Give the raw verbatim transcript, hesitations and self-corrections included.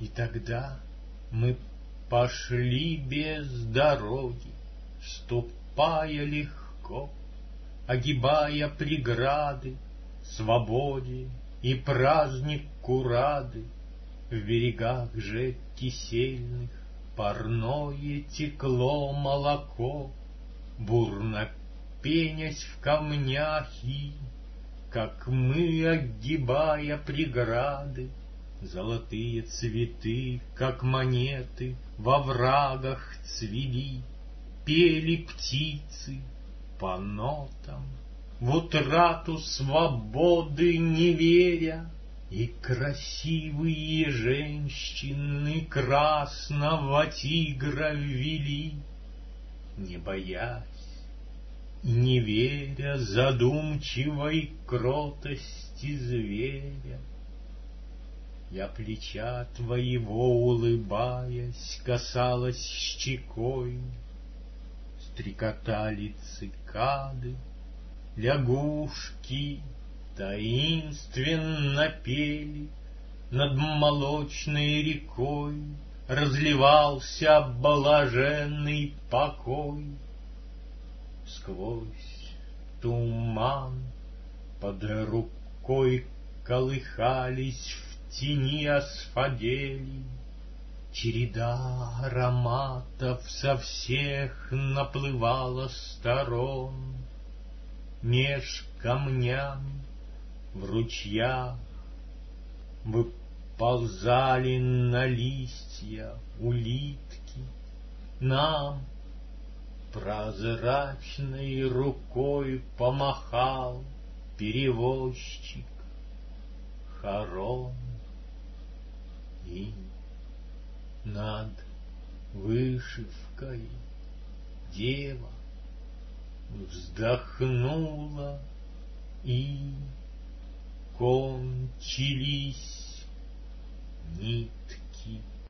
И тогда мы пошли без дороги, ступая легко, огибая преграды, свободе и празднику рады. В берегах же кисельных парное текло молоко, бурно пенясь в камнях, и, как мы, огибая преграды, золотые цветы, как монеты, во врагах цвели, пели птицы по нотам, в утрату свободы не веря, и красивые женщины красного тигра вели, не боясь и не веря задумчивой кротости зверя. Я плеча твоего, улыбаясь, касалась щекой. Стрекотали цикады, лягушки таинственно пели. Над молочной рекой разливался блаженный покой. Сквозь туман под рукой колыхались в тени асфаделий. Череда ароматов со всех наплывала сторон. Меж камнями в ручьях выползали на листья улитки. Нам прозрачной рукой помахал перевозчик хорон. И над вышивкой дева вздохнула, и кончились нитки.